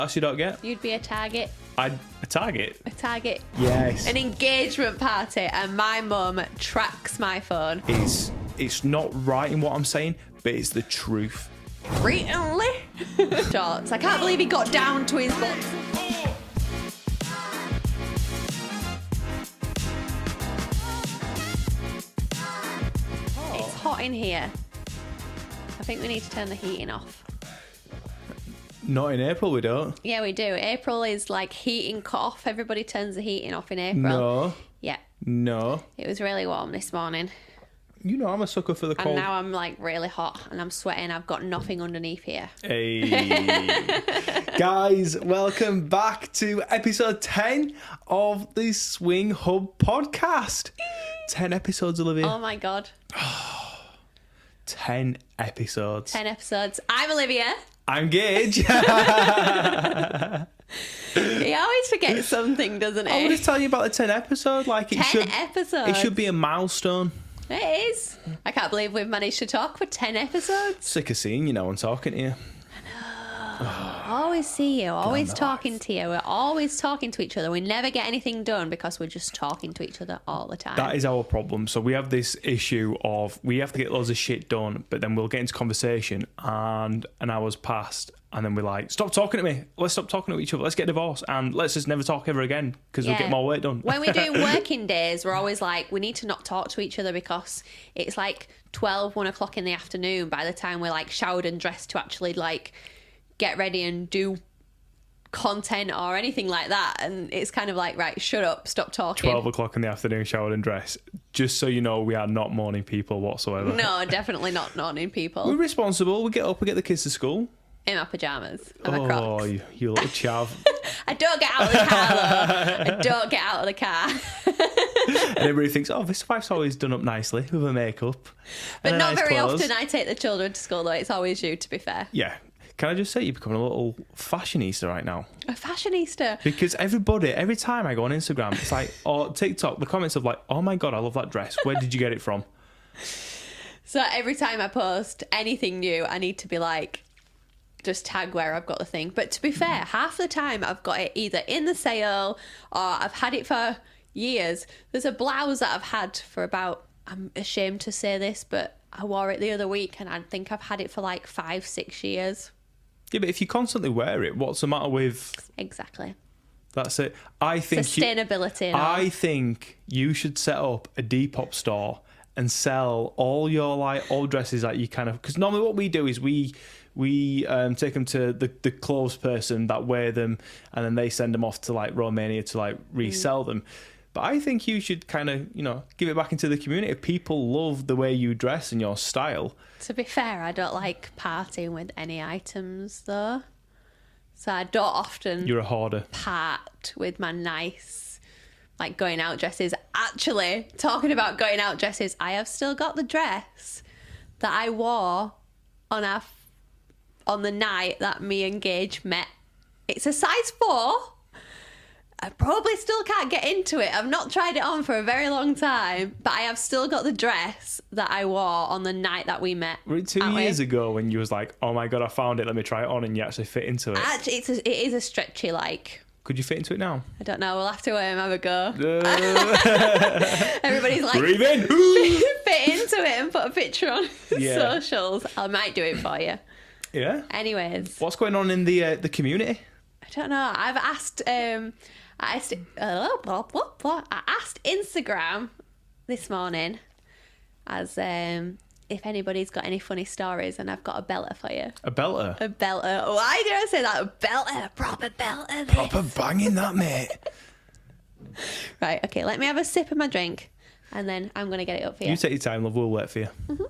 else you don't get? You'd be a target. A target? A target. Yes. An engagement party, and my mum tracks my phone. It's not right in what I'm saying, but it's the truth. Recently? Shorts. I can't believe he got down to his butt. It's hot in here. I think we need to turn the heating off. Not in April, we don't. Yeah, we do. April is like heating cut off. Everybody turns the heating off in April. No. Yeah. No. It was really warm this morning. You know I'm a sucker for the cold. And now I'm like really hot and I'm sweating. I've got nothing underneath here. Hey. Guys, welcome back to episode 10 of the Swing Hub podcast. 10 episodes, Olivia. Oh my God. 10 episodes. 10 episodes. I'm Olivia. I'm Gage. He always forgets something, doesn't he? I was just telling you about the 10 episode. Like 10 episodes. It should be a milestone. It is. I can't believe we've managed to talk for 10 episodes. Sick of seeing you now and talking to you. Always see you, always talking to you. We're always talking to each other. We never get anything done because we're just talking to each other all the time. That is our problem. So we have this issue of we have to get loads of shit done, but then we'll get into conversation and an hour's passed and then we're like, stop talking to me. Let's stop talking to each other. Let's get divorced and let's just never talk ever again because we'll get more work done. When we're doing working days, we're always like, we need to not talk to each other because it's like 1 o'clock in the afternoon by the time we're like showered and dressed to actually like get ready and do content or anything like that, and it's kind of like, right, shut up, stop talking. 12 o'clock in the afternoon, showered and dressed. Just so you know, we are not morning people whatsoever. No, definitely not morning people. We're responsible. We get up, we get the kids to school. In my pyjamas and my Crocs. Oh, you little chav. I don't get out of the car though. I don't get out of the car. And everybody thinks, oh, this wife's always done up nicely with her makeup. But not nice very clothes. often I take the children to school though. It's always you, to be fair. Yeah. Can I just say you're becoming a little fashionista right now? A fashionista. Because every time I go on Instagram, it's like, or TikTok, the comments of like, oh my God, I love that dress. Where did you get it from? So every time I post anything new, I need to be like, just tag where I've got the thing. But to be fair, half the time I've got it either in the sale or I've had it for years. There's a blouse that I've had for about, I'm ashamed to say this, but I wore it the other week and I think I've had it for like 5-6 years. Yeah, but if you constantly wear it, what's the matter with... Exactly. That's it. I think sustainability and all. I think you should set up a Depop store and sell all your like old dresses that you kind of... Because normally what we do is we take them to the clothes person that wear them and then they send them off to like Romania to like resell them. But I think you should kind of, give it back into the community. People love the way you dress and your style. To be fair, I don't like partying with any items though. So I don't often... You're a hoarder. ...part with my nice, like, going out dresses. Actually, talking about going out dresses, I have still got the dress that I wore on the night that me and Gage met. It's a size 4. I probably still can't get into it. I've not tried it on for a very long time, but I have still got the dress that I wore on the night that we met. Were it 2 years ago when you was like, oh my God, I found it, let me try it on, and you actually fit into it? Actually, it is a stretchy, like... Could you fit into it now? I don't know. We'll have to have a go. Everybody's like... Breathe in! Fit into it and put a picture on socials. I might do it for you. Yeah? Anyways. What's going on in the community? I don't know. I've asked... I asked Instagram this morning as if anybody's got any funny stories, and I've got a belter for you. A belter? A belter. Why did I say that? A belter. A proper belter. Proper banging that, mate. Right, okay, let me have a sip of my drink, and then I'm going to get it up for you. You take your time, love. We'll wait for you. Mm-hmm.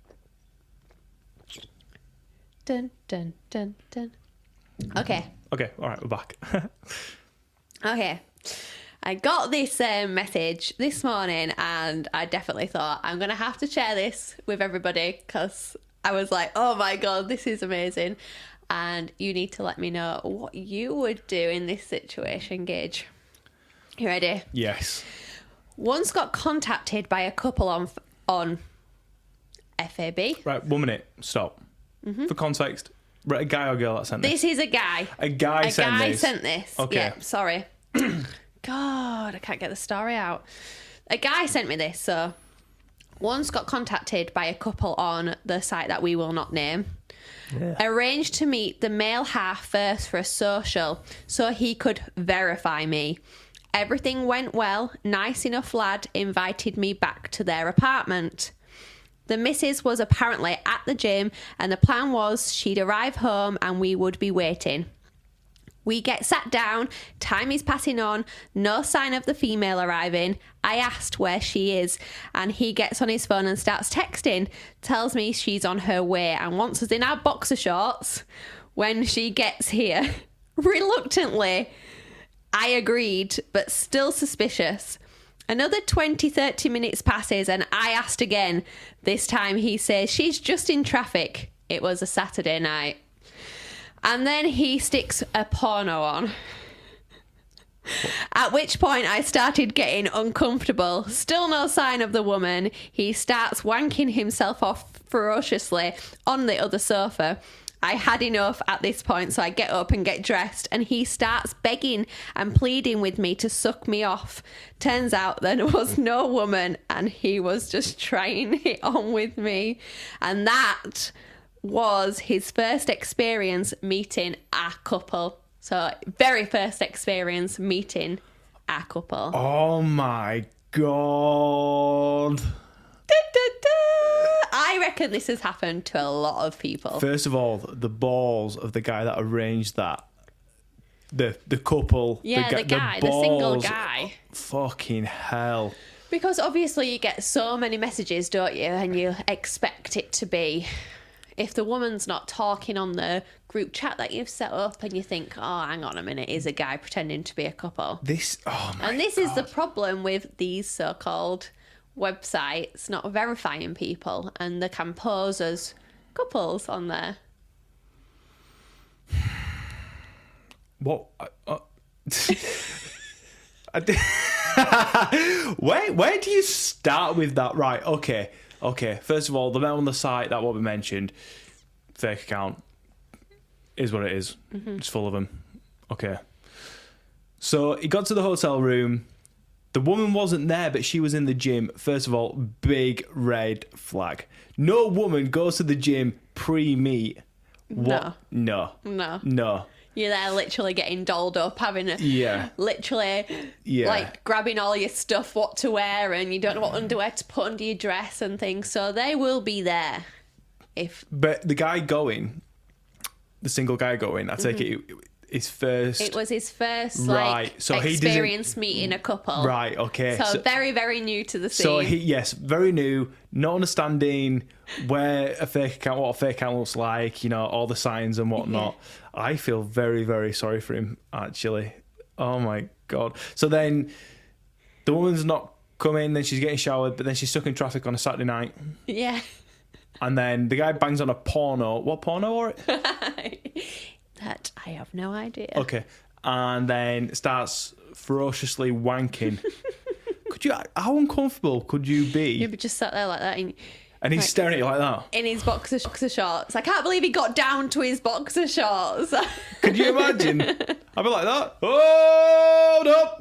Dun, dun, dun, dun. Okay. Okay, all right, we're back. Okay, I got this message this morning and I definitely thought I'm going to have to share this with everybody because I was like, oh my God, this is amazing. And you need to let me know what you would do in this situation, Gage. You ready? Yes. Once got contacted by a couple on FAB. Right, 1 minute, stop. Mm-hmm. For context, Right, a guy or girl that sent this? This is a guy. A guy sent this. Okay. Yeah, sorry. God, I can't get the story out. A guy sent me this, so once got contacted by a couple on the site that we will not name. Yeah. Arranged to meet the male half first for a social so he could verify me. Everything went well. Nice enough lad invited me back to their apartment. The missus was apparently at the gym and the plan was she'd arrive home and we would be waiting. We get sat down, time is passing on, no sign of the female arriving. I asked where she is and he gets on his phone and starts texting, tells me she's on her way and wants us in our boxer shorts when she gets here. Reluctantly, I agreed, but still suspicious. Another 20-30 minutes passes and I asked again. This time he says she's just in traffic. It was a Saturday night. And then he sticks a porno on. At which point I started getting uncomfortable. Still no sign of the woman. He starts wanking himself off ferociously on the other sofa. I had enough at this point, so I get up and get dressed, and he starts begging and pleading with me to suck me off. Turns out there was no woman, and he was just trying it on with me. And that was his first experience meeting a couple. So, very first experience meeting a couple. Oh my God. I reckon this has happened to a lot of people. First of all, the balls of the guy that arranged that. The couple. Yeah, the guy, the single guy. Fucking hell. Because obviously you get so many messages, don't you? And you expect it to be... If the woman's not talking on the group chat that you've set up and you think, oh, hang on a minute, is a guy pretending to be a couple? This is the problem with these so-called websites not verifying people, and they can pose as couples on there. What? Where do you start with that? Right, okay. First of all, the men on the site that what we mentioned, fake account, is what it is. Mm-hmm. It's full of them. Okay. So he got to the hotel room. The woman wasn't there, but she was in the gym. First of all, big red flag. No woman goes to the gym pre-meet. What? No. You're there literally getting dolled up, having like grabbing all your stuff, what to wear, and you don't know what underwear to put under your dress and things. So they will be there. But the guy going, the single guy going, I take it his first. It was his first experience meeting a couple. Right. Okay. So very, very new to the scene. So very new, not understanding what a fake account looks like, all the signs and whatnot. Yeah. I feel very, very sorry for him, actually. Oh my God. So then the woman's not coming, then she's getting showered, but then she's stuck in traffic on a Saturday night. Yeah. And then the guy bangs on a porno. What porno or it? That I have no idea. Okay. And then starts ferociously wanking. How uncomfortable could you be? You'd be just sat there like that. And he's staring at you like that. In his boxer shorts. I can't believe he got down to his boxer shorts. Could you imagine? I'd be like that. Hold up.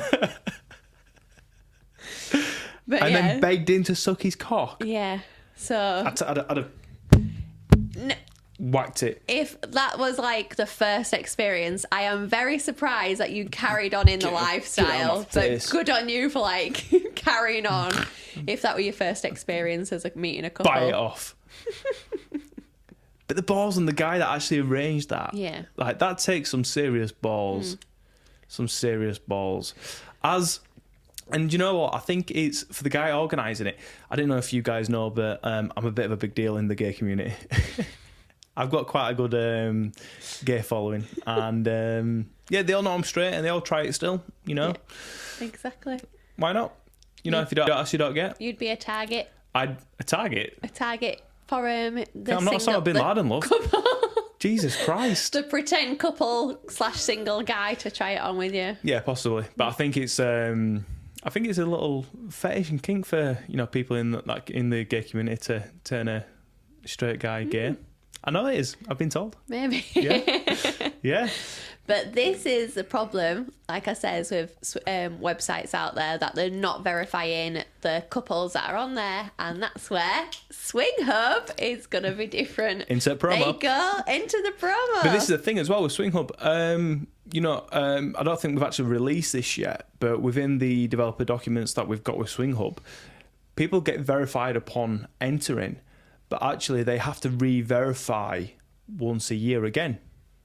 Then begged him to suck his cock. Yeah. So I'd have whacked it. If that was like the first experience, I am very surprised that you carried on in the lifestyle. So good on you for carrying on. If that were your first experience as meeting a couple, bite it off. But the balls on the guy that actually arranged that, that takes some serious balls. Some serious balls. And you know what? I think it's for the guy organising it. I don't know if you guys know, but I'm a bit of a big deal in the gay community. I've got quite a good gay following, and they all know I'm straight, and they all try it still. Yeah, exactly. Why not? If you don't ask, you don't get. You'd be a target. A target. A target for I'm not Osama bin Laden, love. Jesus Christ. The pretend couple / single guy to try it on with you. Yeah, possibly. But I think it's a little fetish and kink for people in the gay community to turn a straight guy gay. I know it is. I've been told. Maybe. Yeah. Yeah. But this is the problem, like I said, with websites out there, that they're not verifying the couples that are on there. And that's where Swing Hub is going to be different. Insert promo. There you go, into the promo. But this is the thing as well with Swing Hub. I don't think we've actually released this yet, but within the developer documents that we've got with Swing Hub, people get verified upon entering, but actually they have to re-verify once a year again.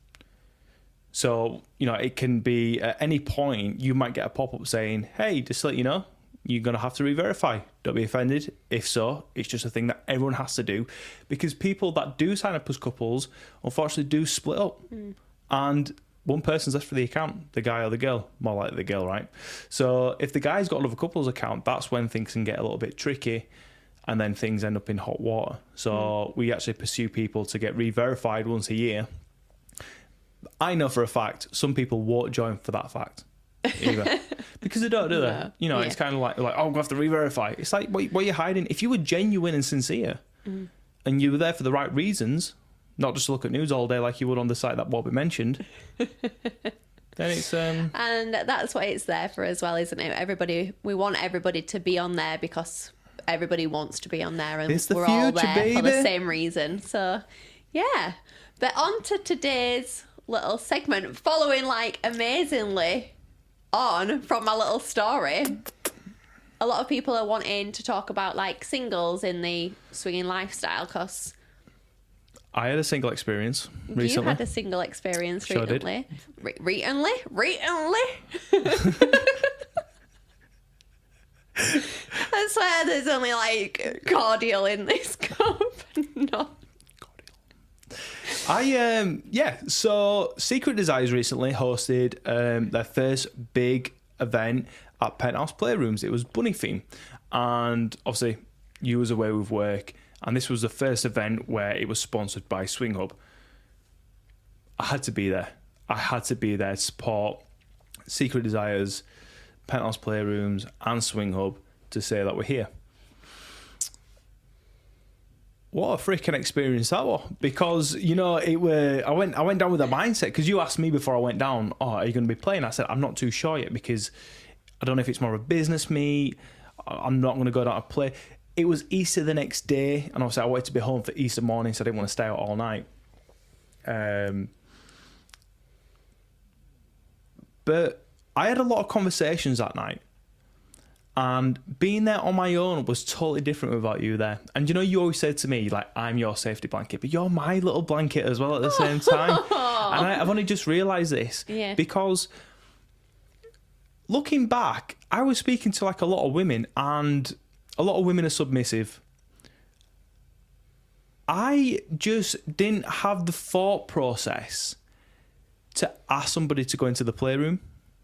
So, it can be at any point you might get a pop-up saying, hey, just to let you know, you're going to have to re-verify. Don't be offended. If so, it's just a thing that everyone has to do, because people that do sign up as couples, unfortunately, do split up. And one person's left for the account, the guy or the girl, more likely the girl, right? So if the guy's got another couple's account, that's when things can get a little bit tricky, and then things end up in hot water. So we actually pursue people to get re-verified once a year. I know for a fact some people won't join for that fact either, because they don't do that. No. It's kind of like, oh, I'm going to have to re-verify. It's like, what are you hiding? If you were genuine and sincere and you were there for the right reasons, not just to look at news all day like you would on the site that Bobby mentioned, then it's... And that's what it's there for as well, isn't it? We want everybody to be on there because everybody wants to be on there, and we're all there for the same reason. So, yeah. But on to today's little segment, following amazingly on from my little story. A lot of people are wanting to talk about singles in the swinging lifestyle, because I had a single experience recently. You had a single experience Sure recently. Recently? I swear there's only cordial in this cup. No. So Secret Desires recently hosted their first big event at Penthouse Playrooms. It was Bunny theme, and obviously you was away with work, and this was the first event where it was sponsored by Swing Hub. I had to be there. I had to be there to support Secret Desires, Penthouse Playrooms, and Swing Hub to say that we're here. What a freaking experience that was, because I went down with a mindset, because you asked me before I went down, are you going to be playing? I said I'm not too sure yet, because I don't know if it's more of a business meet. I'm not going to go down to play. It was Easter the next day, and obviously I wanted to be home for Easter morning, so I didn't want to stay out all night. But I had a lot of conversations that night. And being there on my own was totally different without you there. And you always said to me, I'm your safety blanket, but you're my little blanket as well at the same time. And I've only just realised this. Yeah. Because looking back, I was speaking to a lot of women, and a lot of women are submissive. I just didn't have the thought process to ask somebody to go into the playroom.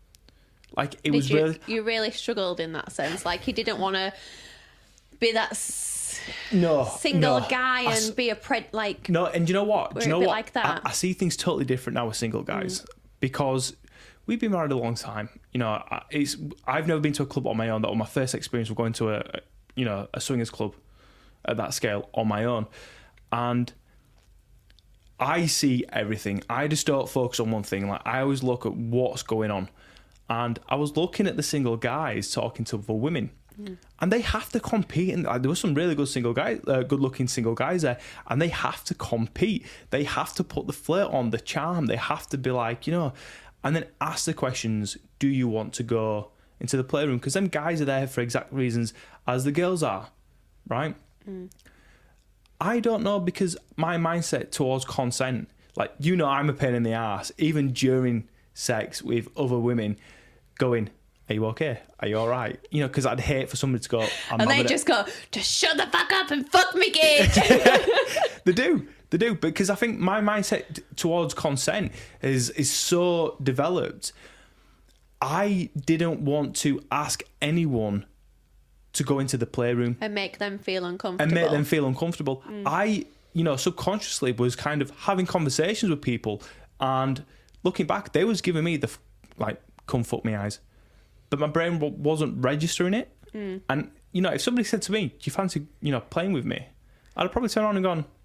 You really struggled in that sense. You didn't want to be that single guy and be a No, and you know what? Do you know what? Like that. I see things totally different now with single guys, because we've been married a long time. I've never been to a club on my own. That was my first experience of going to a swingers club at that scale on my own, and I see everything. I just don't focus on one thing. I always look at what's going on. And I was looking at the single guys talking to other women, and they have to compete. And there were some really good good-looking single guys there, and they have to compete. They have to put the flirt on, the charm. They have to be and then ask the questions: do you want to go into the playroom? Because them guys are there for exact reasons as the girls are, right? I don't know, because my mindset towards consent, I'm a pain in the ass, even during sex with other women, going, are you okay? Are you all right? Because I'd hate for somebody to go, and they just go, just shut the fuck up and fuck me, kid. They do, because I think my mindset towards consent is so developed. I didn't want to ask anyone to go into the playroom and make them feel uncomfortable. I, subconsciously was kind of having conversations with people, and looking back, they was giving me the come fuck me eyes, but my brain wasn't registering it. And if somebody said to me, do you fancy playing with me, I'd probably turn around and gone,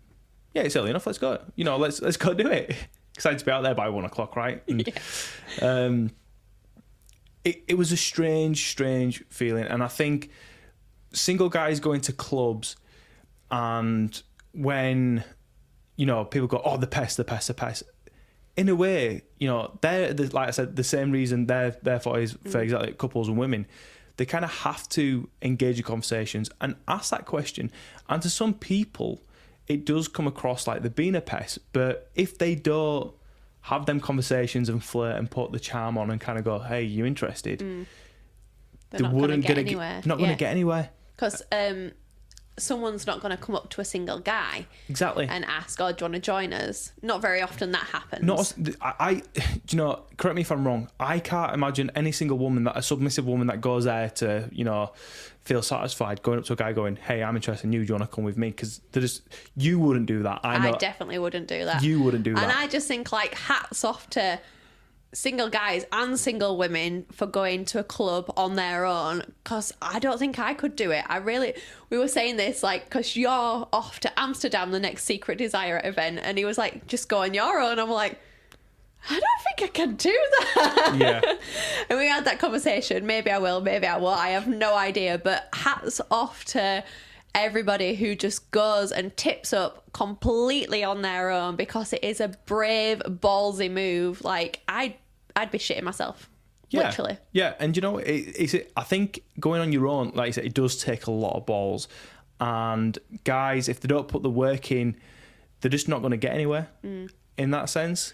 yeah, it's early enough. Let's go. Let's go do it. Excited to be out there by 1 o'clock, right? And, it was a strange feeling, and I think single guys going to clubs, and when people go, oh, the pest. In a way, they're like I said, the same reason therefore is for exactly couples and women. They kind of have to engage in conversations and ask that question. And to some people, it does come across like they're being a pest. But if they don't have them conversations and flirt and put the charm on and kind of go, hey, you interested? They're not going to get anywhere. Not going to get anywhere. Because someone's not going to come up to a single guy exactly and ask, oh, do you want to join us? Not very often that happens. Correct me if I'm wrong, I can't imagine any single woman, a submissive woman that goes there to feel satisfied going up to a guy going, hey, I'm interested in you, do you want to come with me? Because you wouldn't do that. I definitely wouldn't do that. You wouldn't do that. And I just think, like, hats off to single guys and single women for going to a club on their own, because I don't think I could do it. We were saying this, like, because you're off to Amsterdam, the next Secret Desire event, and he was like, just go on your own. I'm like, I don't think I can do that. Yeah. And we had that conversation. Maybe I will, maybe I won't. I have no idea. But hats off to everybody who just goes and tips up completely on their own, because it is a brave, ballsy move. Like, I'd be shitting myself. Yeah. Literally. Yeah, and I think going on your own, like you said, it does take a lot of balls. And guys, if they don't put the work in, they're just not going to get anywhere in that sense.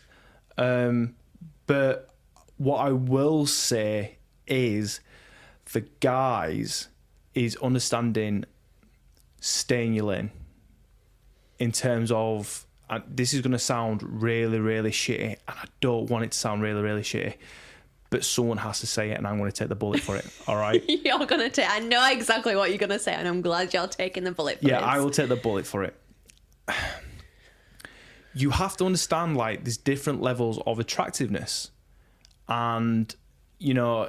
But what I will say is, for guys, is understanding stay in your lane. In terms of, this is going to sound really, really shitty, and I don't want it to sound really, really shitty, but someone has to say it, and I'm going to take the bullet for it. All right? You're going to take... I know exactly what you're going to say, and I'm glad you're taking the bullet for it. Yeah, I will take the bullet for it. You have to understand, like, there's different levels of attractiveness. And, the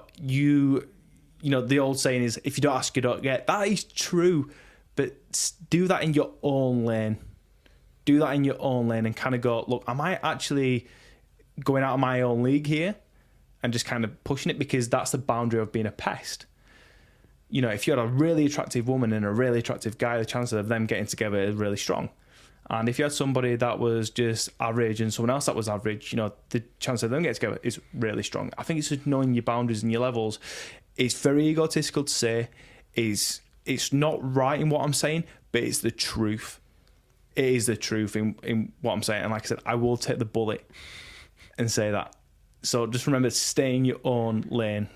old saying is, if you don't ask, you don't get. That is true. But do that in your own lane. Do that in your own lane and kind of go, look, am I actually going out of my own league here? And just kind of pushing it, because that's the boundary of being a pest. If you had a really attractive woman and a really attractive guy, the chances of them getting together is really strong. And if you had somebody that was just average and someone else that was average, the chance of them getting together is really strong. I think it's just knowing your boundaries and your levels. It's very egotistical to say. It's not right in what I'm saying, but it's the truth. It is the truth in what I'm saying. And like I said, I will take the bullet and say that. So just remember, stay in your own lane.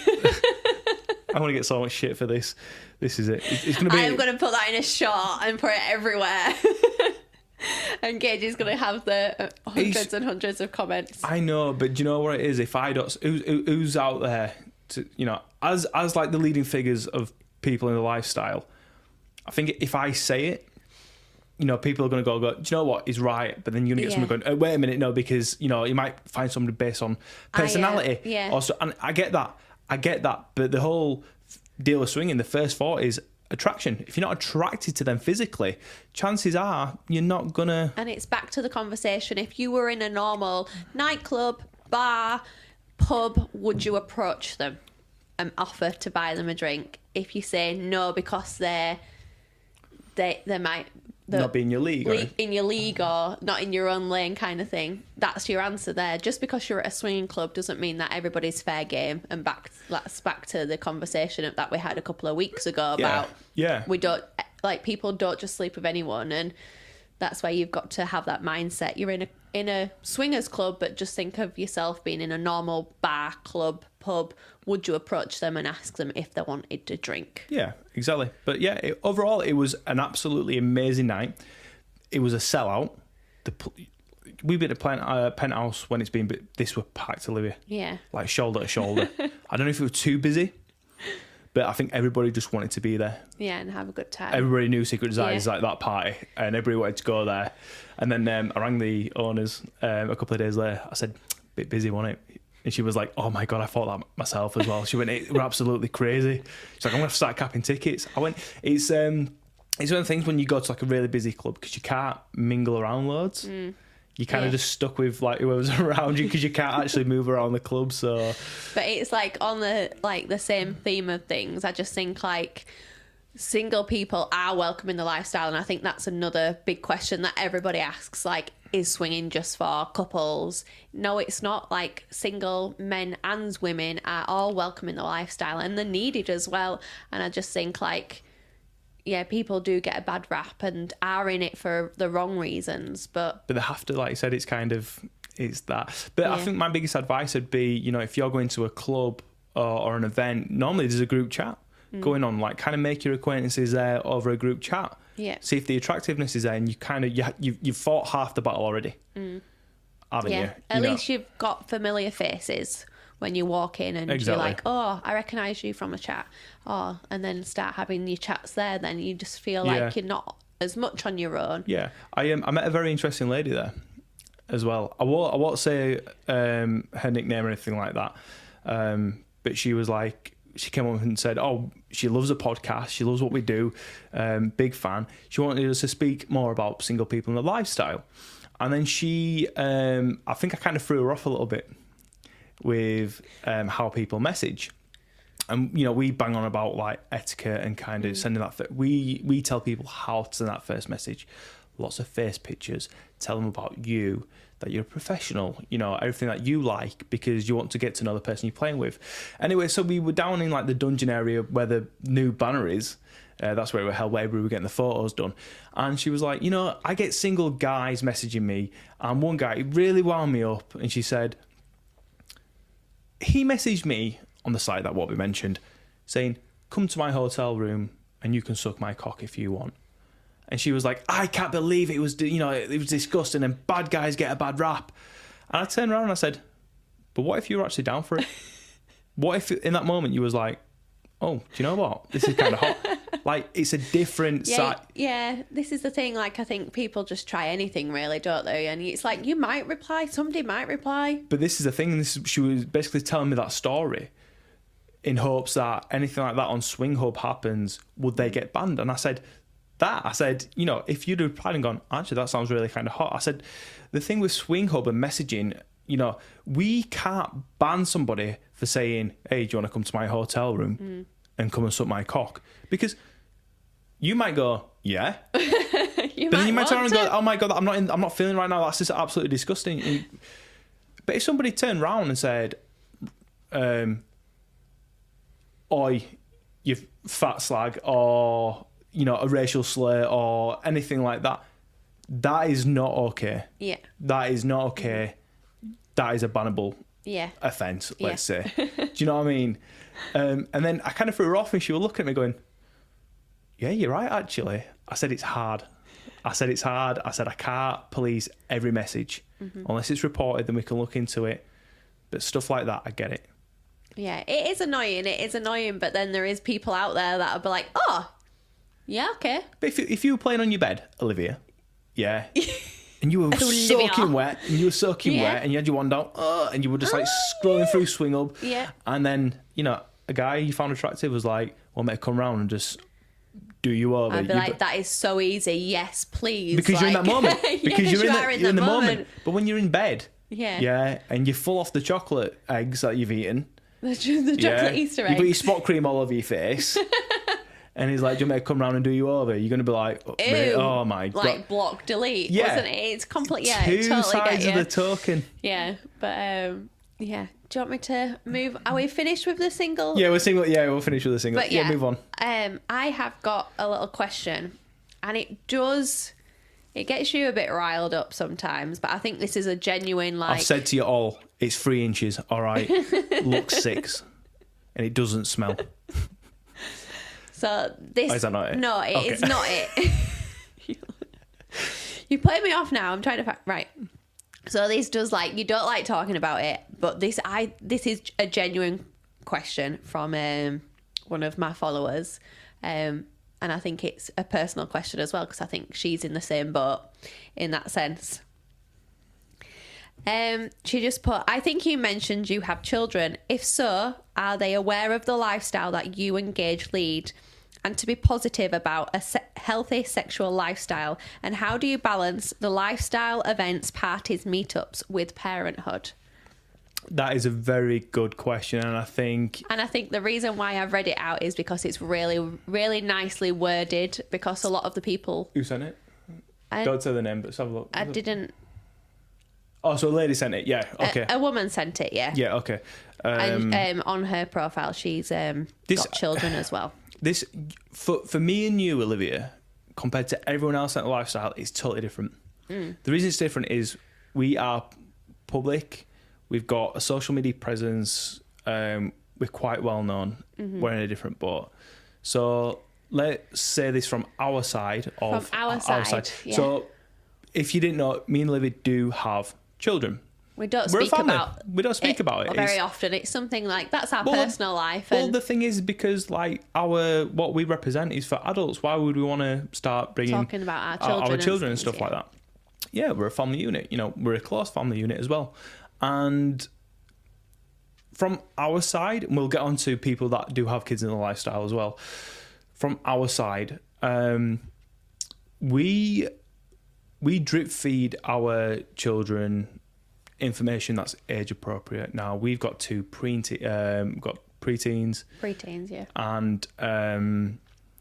I'm going to get so much shit for this. This is it. It's going to be... I'm going to put that in a shot and put it everywhere. And Gage is going to have the hundreds and hundreds of comments. I know, but do you know what it is? If I don't... Who's out there to, as like the leading figures of people in the lifestyle, I think if I say it, people are going to go, do you know what? He's right. But then you're going to get someone going, wait a minute, no, because, you might find somebody based on personality. Also, and I get that. But the whole deal of swinging, the first thought is attraction. If you're not attracted to them physically, chances are you're not going to... And it's back to the conversation. If you were in a normal nightclub, bar, pub, would you approach them and offer to buy them a drink? If you say no because they might... not be in your league. In your league or not in your own lane kind of thing. That's your answer there. Just because you're at a swinging club doesn't mean that everybody's fair game. And that's back to the conversation that we had a couple of weeks ago about we don't, like, people don't just sleep with anyone, and that's why you've got to have that mindset. You're in a swingers club, but just think of yourself being in a normal bar, club, pub. Would you approach them and ask them if they wanted to drink? Yeah, exactly. But yeah, overall, it was an absolutely amazing night. It was a sellout. We've been to Penthouse when it's been, but this were packed, Olivia. Yeah. Like shoulder to shoulder. I don't know if it was too busy, but I think everybody just wanted to be there. Yeah, and have a good time. Everybody knew Secret Desire is like that party, and everybody wanted to go there. And then I rang the owners a couple of days later. I said, bit busy, wasn't it? And she was like, oh my God, I thought that myself as well. She went, we're absolutely crazy. She's like, I'm going to start capping tickets. I went, it's it's one of the things when you go to like a really busy club because you can't mingle around loads. You're kind of just stuck with like whoever's around you because you can't actually move around the club. So, but it's like on the same theme of things. I just think like single people are welcome in the lifestyle, and I think that's another big question that everybody asks. Like, is swinging just for couples? No, it's not. Like, single men and women are all welcome in the lifestyle, and they're needed as well. And I just think like, yeah, people do get a bad rap and are in it for the wrong reasons, but they have to, like I said, it's that. But I think my biggest advice would be, you know, if you're going to a club or an event, normally there's a group chat going on. Like, kind of make your acquaintances there over a group chat. Yeah. See if the attractiveness is there, and you kind of you've fought half the battle already, haven't you? At least you've got familiar faces when you walk in, and you're like, oh, I recognise you from a chat. Oh, and then start having your chats there. Then you just feel like you're not as much on your own. Yeah, I met a very interesting lady there as well. I won't say her nickname or anything like that, but she was like, she came up and said, oh, she loves a podcast, she loves what we do, big fan. She wanted us to speak more about single people and the lifestyle. And then she, I think I kind of threw her off a little bit with how people message. And, you know, we bang on about like etiquette and kind of sending that. We tell people how to send that first message. Lots of face pictures. Tell them about you, that you're a professional, you know, everything that you like, because you want to get to know the person you're playing with. Anyway, so we were down in like the dungeon area where the new banner is. That's where we were held, where we were getting the photos done. And she was like, you know, I get single guys messaging me. And one guy, he really wound me up. And she said, he messaged me on the site that what we mentioned, saying, come to my hotel room and you can suck my cock if you want. And she was like, I can't believe it was, you know, it was disgusting and bad guys get a bad rap. And I turned around and I said, but what if you were actually down for it? What if in that moment you was like, oh, do you know what? This is kind of hot. Like, it's a different side. Yeah, this is the thing. Like, I think people just try anything, really, don't they? And it's like, you might reply, somebody might reply. But this is the thing. She was basically telling me that story in hopes that anything like that on Swing Hub happens, would they get banned? And I said, you know, if you'd replied and gone, actually, that sounds really kind of hot. I said, the thing with Swing Hub and messaging, you know, we can't ban somebody for saying, hey, do you want to come to my hotel room and come and suck my cock? Because you might go, yeah. But then you might turn around and go, oh my God, I'm not feeling right now. That's just absolutely disgusting. But if somebody turned around and said, oi, you fat slag, or, you know, a racial slur or anything like that, that is not okay. Yeah. That is not okay. That is a bannable offence, let's say. Do you know what I mean? And then I kind of threw her off and she was looking at me going, yeah, you're right, actually. I said, it's hard. I said, I can't police every message. Unless it's reported, then we can look into it. But stuff like that, I get it. Yeah, it is annoying, but then there is people out there that will be like, oh, yeah, okay. But if you were playing on your bed, Olivia, yeah, and you were soaking wet, and you had your wand down, and you were just like scrolling through Swing Hub, and then, you know, a guy you found attractive was like, well, mate, come round and just do you over. I'd be like, that is so easy, yes, please. Because like, you're in that moment. Because you're in the moment. But when you're in bed, and you're full off the chocolate eggs that you've eaten, the chocolate Easter eggs. You put your spot cream all over your face. And he's like, do you want me to come round and do you over? You're going to be like, oh my God. Like block, delete, wasn't it? It's complete, Two totally sides of the token. Yeah, but do you want me to move? Are we finished with the single? Yeah, we'll finish with the single. But move on. I have got a little question, and it gets you a bit riled up sometimes, but I think this is a genuine, like... I've said to you all, it's 3 inches, all right? Looks 6. And it doesn't smell. So this... Oh, is that not it? No, it's not it. You played me off now. I'm trying to... Right. So this does, like... You don't like talking about it, but this is a genuine question from one of my followers. And I think it's a personal question as well, because I think she's in the same boat in that sense. She just put, I think you mentioned you have children. If so, are they aware of the lifestyle that you engage lead? and to be positive about a healthy sexual lifestyle? And how do you balance the lifestyle, events, parties, meetups with parenthood? That is a very good question, and I think the reason why I've read it out is because it's really, really nicely worded, because a lot of the people... Who sent it? Don't say the name, but let's have a look. I didn't... Oh, so a lady sent it, yeah, okay. A woman sent it, yeah. Yeah, okay. And on her profile, she's got children as well. This, for me and you, Olivia, compared to everyone else in the lifestyle, it's totally different. The reason it's different is we are public, we've got a social media presence, we're quite well known, we're in a different boat. So let's say this from our side. From our side. Yeah. So if you didn't know, me and Olivia do have children. We don't speak about it very often. It's something like, that's our personal life. Well, the thing is, because like what we represent is for adults. Why would we want to start bringing talking about our children and stuff like that? Yeah, we're a family unit. You know, we're a close family unit as well. And from our side, and we'll get on to people that do have kids in the lifestyle as well. From our side, we drip feed our children information that's age appropriate. Now we've got two preteens. Preteens, yeah. And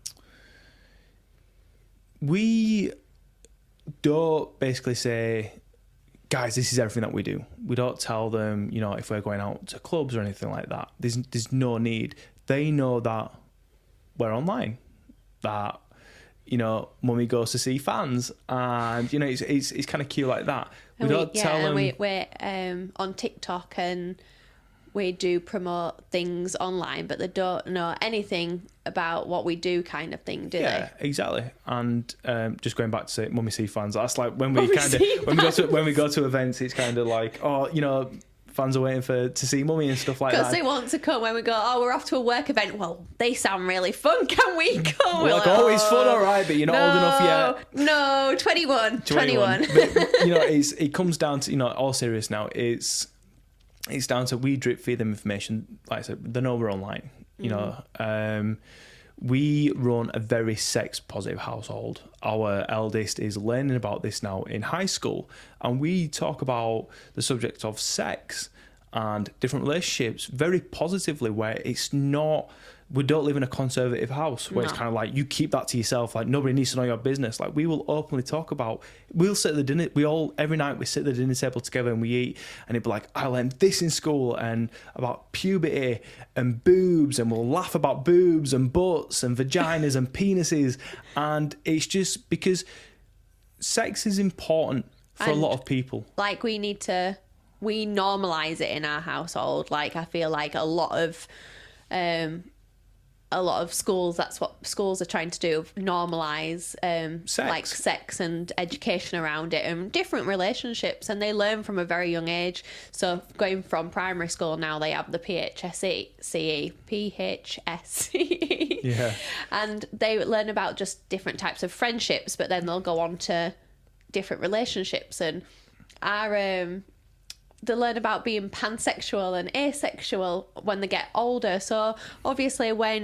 we don't basically say, guys, this is everything that we do. We don't tell them, you know, if we're going out to clubs or anything like that. There's no need. They know that we're online, that, you know, mummy goes to see fans, and you know, it's kind of cute like that. We don't tell them. We're on TikTok, and we do promote things online, but they don't know anything about what we do, kind of thing, do they? Yeah, exactly. And just going back to say, mummy see fans. That's like when we when we go to events, it's kind of like, oh, you know, fans are waiting to see mummy and stuff like that. Because they want to come when we go, oh, we're off to a work event. Well, they sound really fun. Can we come? We're like, oh, it's fun, all right, but you're not old enough yet. No, 21. But, you know, it comes down to, you know, all serious now, it's down to we drip feed them information. Like I said, they know we're online. You know, we run a very sex positive household. Our eldest is learning about this now in high school, and we talk about the subject of sex and different relationships very positively, where it's not, we don't live in a conservative house where it's kind of like, you keep that to yourself, like nobody needs to know your business. Like, we will openly talk about, we'll sit at the dinner, every night we sit at the dinner table together and we eat, and it'd be like, I learned this in school and about puberty and boobs, and we'll laugh about boobs and butts and vaginas and penises. And it's just because sex is important for a lot of people. Like, we normalise it in our household. Like, I feel like a lot of schools, that's what schools are trying to do, normalise like sex and education around it and different relationships, and they learn from a very young age. So going from primary school now, they have the PHSE, yeah, and they learn about just different types of friendships, but then they'll go on to different relationships, and they learn about being pansexual and asexual when they get older. So obviously when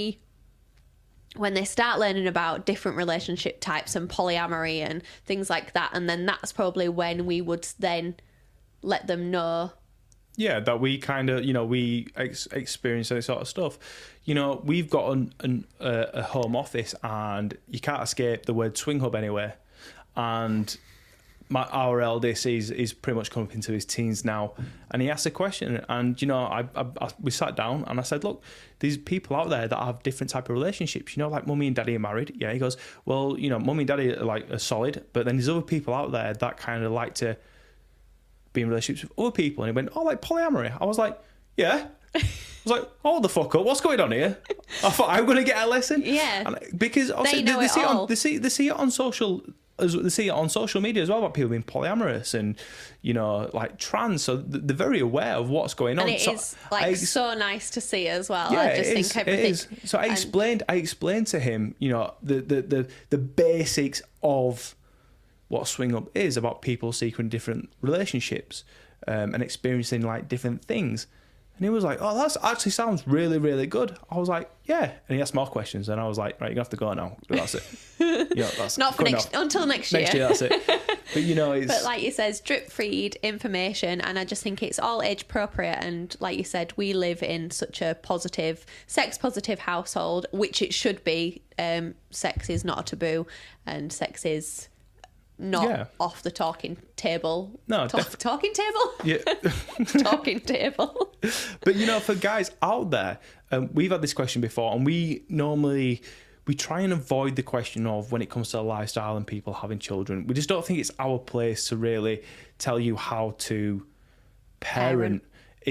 they start learning about different relationship types and polyamory and things like that, and then that's probably when we would then let them know. Yeah, that we kind of, you know, we experience that sort of stuff. You know, we've got a home office, and you can't escape the word swing hub anywhere. And our eldest is pretty much coming up into his teens now, and he asked a question, and you know, we sat down and I said, look, there's people out there that have different type of relationships, you know, like mummy and daddy are married. Yeah, he goes, well, you know, mummy and daddy are solid, but then there's other people out there that kind of like to be in relationships with other people. And he went, oh, like polyamory. I was like, yeah. I was like, hold the fuck up, what's going on here? I thought I'm going to get a lesson. Yeah, and because they know it all. They see it on social. They see it on social media as well about people being polyamorous and, you know, like trans. So they're very aware of what's going on. And it is like so nice to see as well. Yeah, I just think everything. It is. So I explained to him, you know, the basics of what swing up is, about people seeking different relationships and experiencing like different things. And he was like, oh, that actually sounds really, really good. I was like, yeah. And he asked more questions. And I was like, right, you're going to have to go now. That's it. That's Not for until next year. Next year, that's it. But, it's... But like you said, drip-feed information. And I just think it's all age appropriate. And like you said, we live in such a positive, sex-positive household, which it should be. Sex is not a taboo. And sex is... not off the talking table. No, talking table? Yeah. Talking table. But, for guys out there, we've had this question before, and we try and avoid the question of when it comes to lifestyle and people having children. We just don't think it's our place to really tell you how to parent.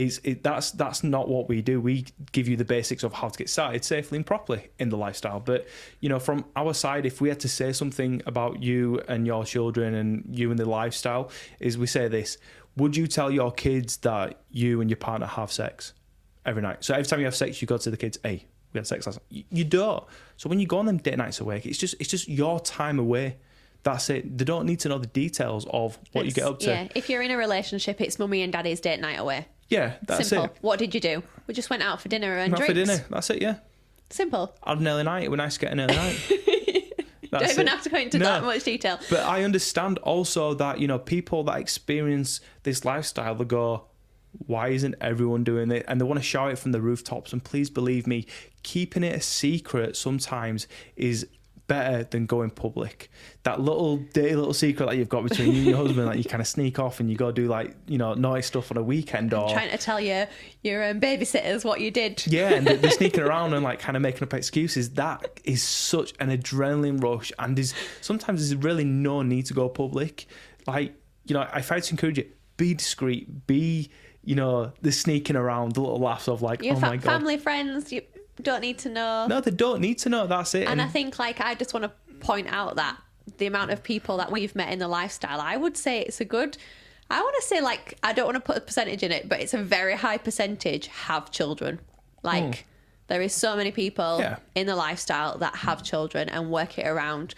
That's not what we do. We give you the basics of how to get started safely and properly in the lifestyle. But, from our side, if we had to say something about you and your children and you and the lifestyle, is we say this: would you tell your kids that you and your partner have sex every night? So every time you have sex, you go to the kids, hey, we had sex last night. You don't. So when you go on them date nights away, it's just your time away. That's it. They don't need to know the details of what you get up to. Yeah, if you're in a relationship, it's mummy and daddy's date night away. Yeah, that's Simple. it. What did you do? We just went out for dinner and Went out drinks. for dinner. That's it, yeah. Simple. Had an early night. It was nice to get an early night. Don't even have to go into that much detail. But I understand also that, people that experience this lifestyle, they go, why isn't everyone doing it? And they want to shout it from the rooftops. And please believe me, keeping it a secret sometimes is better than going public. That dirty little secret that you've got between you and your husband, that you kind of sneak off and you go do naughty stuff on a weekend, or trying to tell your babysitters what you did. Yeah, and they're sneaking around and kind of making up excuses. That is such an adrenaline rush, and sometimes there's really no need to go public. I find to encourage it, be discreet, be the sneaking around, the little laughs of my god, family, friends, you don't need to know. No, they don't need to know. That's it. And I think I just want to point out that the amount of people that we've met in the lifestyle, I would say it's a good, I want to say I don't want to put a percentage in it, but it's a very high percentage have children. There is so many people in the lifestyle that have children and work it around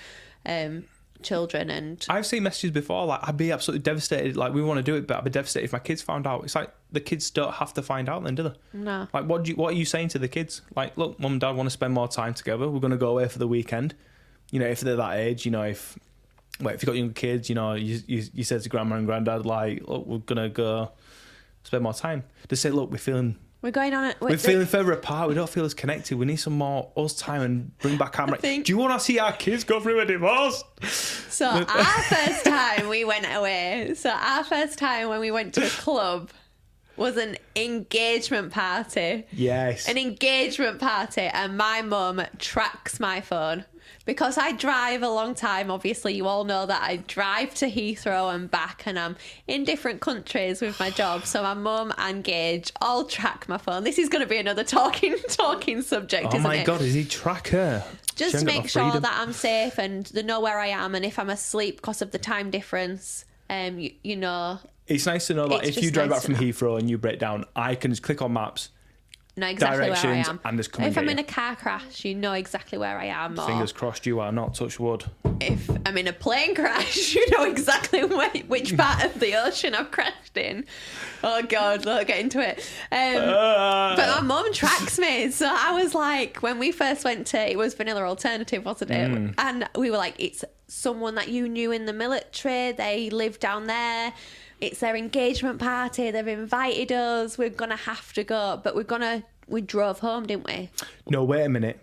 children. And I've seen messages before, I'd be absolutely devastated. We want to do it, but I'd be devastated if my kids found out. It's the kids don't have to find out then, do they? No. What are you saying to the kids? Look, mum and dad want to spend more time together. We're going to go away for the weekend. If they're that age, if you've got younger kids, you said to grandma and granddad, look, we're going to go spend more time. Just say, look, we're going on it. We're feeling further apart. We don't feel as connected. We need some more us time and bring back our... Do you want to see our kids go through a divorce? So our first time we went away. So our first time when we went to a club was an engagement party. Yes. An engagement party. And my mum tracks my phone. Because I drive a long time, obviously you all know that I drive to Heathrow and back, and I'm in different countries with my job. So my mum and Gage all track my phone. This is going to be another talking subject, isn't it? Oh my God, does he track her? Just to make sure that I'm safe and they know where I am, and if I'm asleep because of the time difference, you know. It's nice to know that if you drive back from Heathrow and you break down, I can just click on maps, know exactly where I am. And just come if and I'm get in a car crash, you know exactly where I am. Fingers crossed you are not, touch wood. If I'm in a plane crash, you know exactly which part of the ocean I've crashed in. Oh God, let's get into it. But my mum tracks me. So I was like, when we first went to, it was Vanilla Alternative, wasn't it? And we were like, it's someone that you knew in the military. They live down there. It's their engagement party. They've invited us. We're going to have to go. But we drove home, didn't we? No, wait a minute.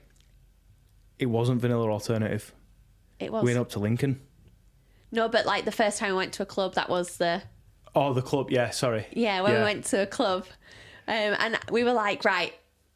It wasn't Vanilla Alternative. It was. We went up to Lincoln. No, but the first time we went to a club, that was the... Oh, the club. Yeah, sorry. Yeah, when we went to a club. And we were like, right,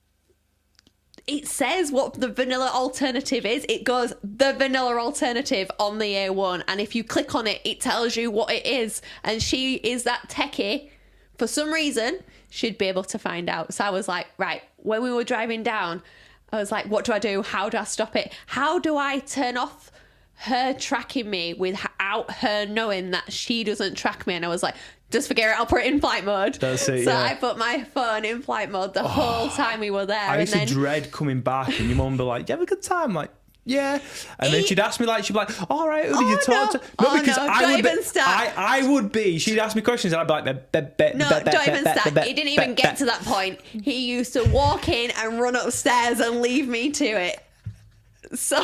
it says what the Vanilla Alternative is. It goes, the Vanilla Alternative on the A1. And if you click on it, it tells you what it is. And she is that techie. For some reason, she'd be able to find out. So I was like, right, when we were driving down, I was like, what do I do? How do I stop it? How do I turn off her tracking me without her knowing that she doesn't track me? And I was like, just forget it, I'll put it in flight mode. That's it, so I put my phone in flight mode the whole time we were there. I used to dread coming back and your mum would be like, you have a good time? Like, Yeah, and then she'd ask me she'd be like, "All right, who did you talk to?" Because I would even be, start. I would be. She'd ask me questions, and I'd be like, No, don't even start. He didn't even get to that point. He used to walk in and run upstairs and leave me to it. So.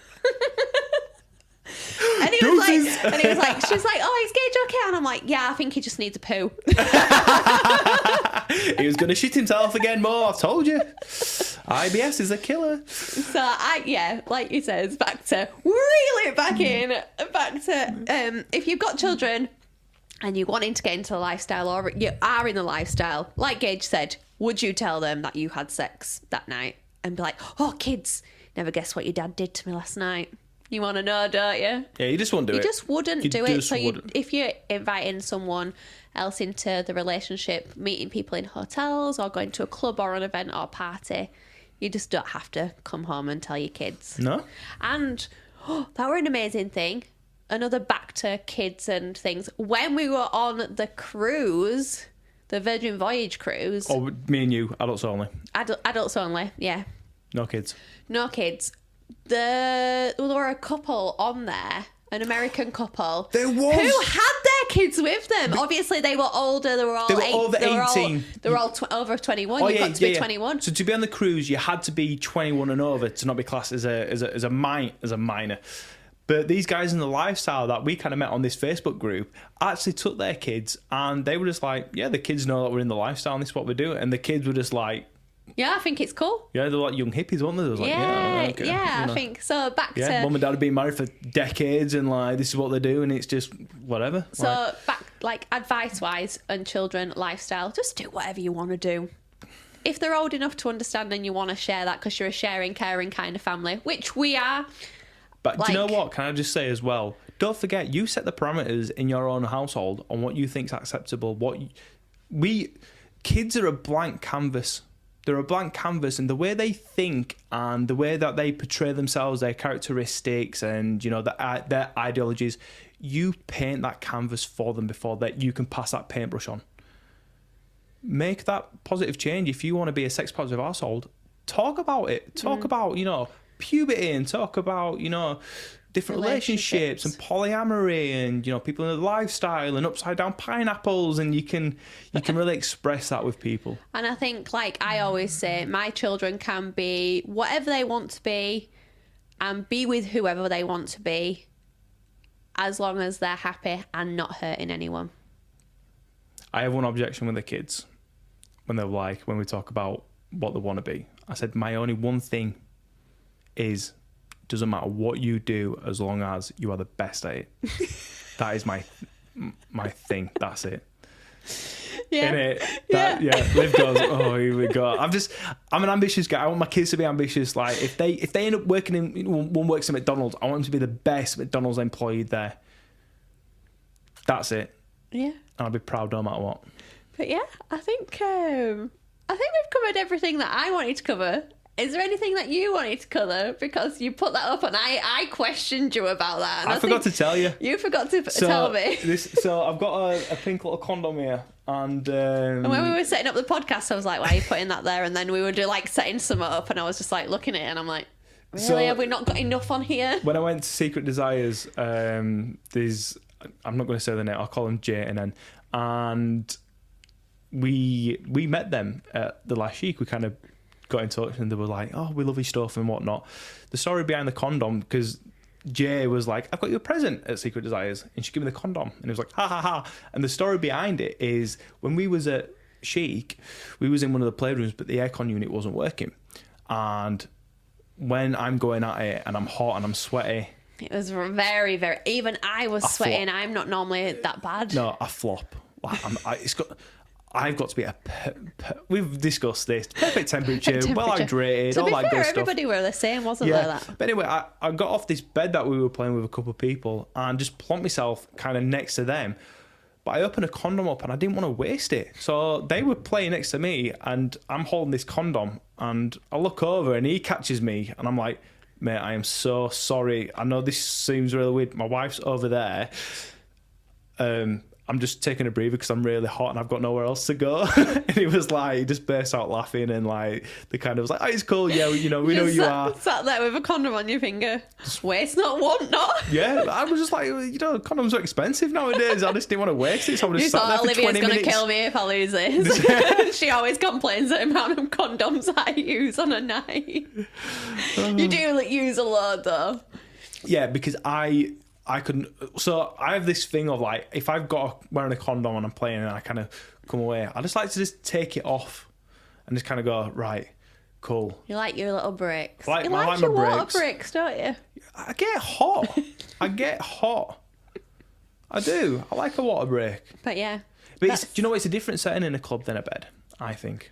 And he was like, she was like, "Oh, is Gage okay?" And I'm like, "Yeah, I think he just needs a poo." He was going to shit himself again, Mo. I told you. IBS is a killer. So like you said, it's back to reel it back in. Back to if you've got children and you're wanting to get into the lifestyle, or you are in the lifestyle, like Gage said, would you tell them that you had sex that night and be like, "Oh, kids, never guess what your dad did to me last night"? You want to know, don't you? Yeah, you just wouldn't do it. You just wouldn't do it. So wouldn't. If you're inviting someone else into the relationship, meeting people in hotels or going to a club or an event or party, you just don't have to come home and tell your kids. No. And that were an amazing thing. Another back to kids and things. When we were on the cruise, the Virgin Voyage cruise. Oh, me and you, adults only. Adults only, yeah. No kids. No kids. There were a couple on there, an American couple. There was. Who had their kids with them. Obviously, they were older. They were all over 18. They were all over 21. Oh, You've got to be 21. So to be on the cruise, you had to be 21 and over to not be classed as a minor. But these guys in the lifestyle that we kind of met on this Facebook group actually took their kids, and they were just like, yeah, the kids know that we're in the lifestyle and this is what we're doing. And the kids were just like, yeah, I think it's cool. yeah, they're like young hippies, weren't they? They was like, okay, I think so. Back to mum and dad have been married for decades, and this is what they do, and it's just whatever. So back advice wise and children lifestyle, just do whatever you want to do. If they're old enough to understand and you want to share that because you're a sharing, caring kind of family, which we are. But do you know what? Can I just say as well? Don't forget, you set the parameters in your own household on what you think's acceptable. Kids are a blank canvas. They're a blank canvas, and the way they think and the way that they portray themselves, their characteristics, and their ideologies, you paint that canvas for them before that you can pass that paintbrush on. Make that positive change. If you want to be a sex positive household, talk about it. Talk about puberty, and talk about different relationships and polyamory, and people in the lifestyle and upside down pineapples, and you can really express that with people. And I think, like I always say, my children can be whatever they want to be and be with whoever they want to be, as long as they're happy and not hurting anyone. I have one objection with the kids when we talk about what they want to be. I said my only one thing is, doesn't matter what you do as long as you are the best at it. That is my thing. That's it. Yeah. Innit? Liv goes, oh, here we go. I'm an ambitious guy. I want my kids to be ambitious. Like if they end up working one works at McDonald's, I want them to be the best McDonald's employee there. That's it. Yeah. And I'll be proud no matter what. But yeah, I think we've covered everything that I wanted to cover. Is there anything that you wanted to cover? Because you put that up and I questioned you about that. And I forgot to tell you. You forgot to tell me. So I've got a pink little condom here. And when we were setting up the podcast, I was like, why are you putting that there? And then we were setting some up, and I was just looking at it, and I'm like, really? Have we not got enough on here? When I went to Secret Desires, there's... I'm not going to say the name. I'll call them J and N. And we met them at the last week. We kind of got in touch, and they were like, "Oh, we love your stuff and whatnot." The story behind the condom, because Jay was like, "I've got you a present at Secret Desires," and she gave me the condom, and it was like, "Ha ha ha!" And the story behind it is when we was at Chic, we was in one of the playrooms, but the aircon unit wasn't working, and when I'm going at it and I'm hot and I'm sweaty. It was very, very... Even I was sweating. I'm not normally that bad. No, I flop. I've got to be we've discussed this. Perfect temperature, well hydrated, all that good stuff. Everybody were the same, wasn't there? That? But anyway, I got off this bed that we were playing with a couple of people and just plonked myself kind of next to them. But I opened a condom up and I didn't want to waste it. So they were playing next to me and I'm holding this condom and I look over and he catches me and I'm like, mate, I am so sorry. I know this seems really weird. My wife's over there. I'm just taking a breather because I'm really hot and I've got nowhere else to go. And he was like, he just burst out laughing, and like the kind of was like, oh, it's cool, yeah, you know, we know you are. Sat there with a condom on your finger. Waste not, want not. Yeah, I was just like, you know, condoms are expensive nowadays. I just didn't want to waste it, so I just sat there for Olivia's 20 minutes. Olivia's going to kill me if I lose this. She always complains the amount of condoms I use on a night. You do use a lot though. Yeah, because I couldn't. So I have this thing of like, if I've got wearing a condom and I'm playing and I kind of come away, I just like to just take it off and just kind of go, right, cool. You like your little breaks. You like your my water breaks, don't you? I get hot. I do. I like a water break. But yeah. But do you know what? It's a different setting in a club than a bed, I think.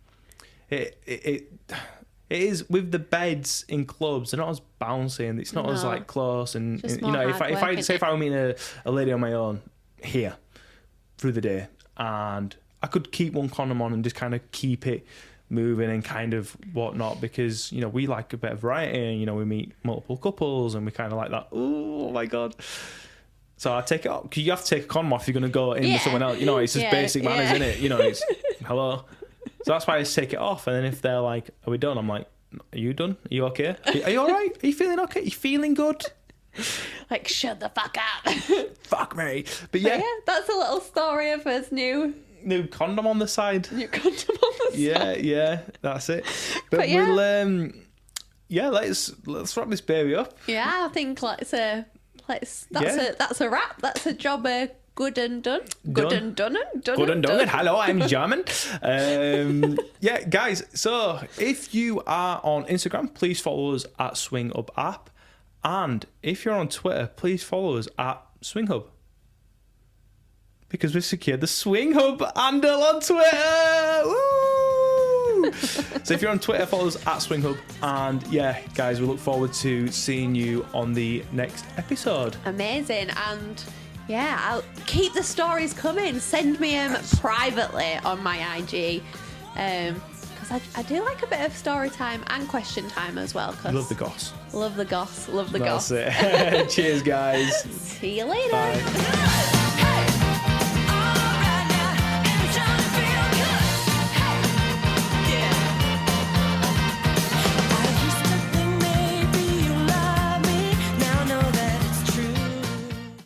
It is with the beds in clubs. They're not as bouncy and it's not as like close. And you know, if I were meeting a lady on my own here through the day, and I could keep one condom on and just kind of keep it moving and kind of whatnot, because you know we like a bit of variety, and you know we meet multiple couples and we kind of like that. Oh my god. So I take it off, because you have to take a condom off if you're going to go in with someone else. You know, it's just basic manners, isn't it? You know, it's hello. So that's why I just take it off. And then if they're like, are we done? I'm like, are you done? Are you okay? Are you all right? Are you feeling okay? Are you feeling good? Like, shut the fuck up. Fuck me. But yeah, that's a little story of his new condom on the side. New condom on the side. Yeah, that's it. But we'll, let's wrap this baby up. Yeah, I think that's a wrap. That's a job good and done. Good and done. Hello, I'm German. Yeah, guys, so if you are on Instagram, please follow us at Swing Up App. And if you're on Twitter, please follow us at Swing Hub. Because we've secured the Swing Hub handle on Twitter. Woo! So if you're on Twitter, follow us at Swing Hub. And yeah, guys, we look forward to seeing you on the next episode. Amazing. And yeah, I'll keep the stories coming. Send me them privately on my IG. Because I do like a bit of story time and question time as well. Love the goss. Love the goss. Love the goss. That's it. Cheers, guys. See you later. Bye.